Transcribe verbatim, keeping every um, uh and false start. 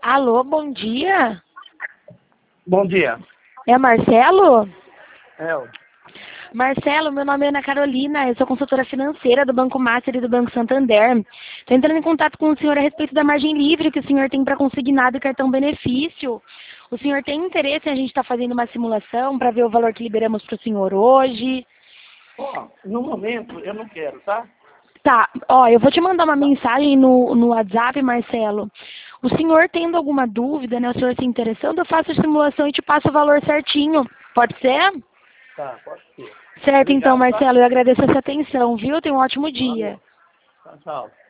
Alô, bom dia. Bom dia. É Marcelo? É, ó. Marcelo, meu nome é Ana Carolina, eu sou consultora financeira do Banco Master e do Banco Santander. Estou entrando em contato com o senhor a respeito da margem livre que o senhor tem para consignado e cartão benefício. O senhor tem interesse em a gente estar fazendo uma simulação para ver o valor que liberamos para o senhor hoje? Ó, no momento eu não quero, tá? Tá, ó, eu vou te mandar uma mensagem no, no WhatsApp, Marcelo. O senhor tendo alguma dúvida, né, o senhor se interessando, eu faço a simulação e te passo o valor certinho. Pode ser? Tá, pode ser. Certo, então, Obrigado, tá? Marcelo, eu agradeço a sua atenção, viu? Tenha um ótimo dia. Valeu. Tchau, tchau.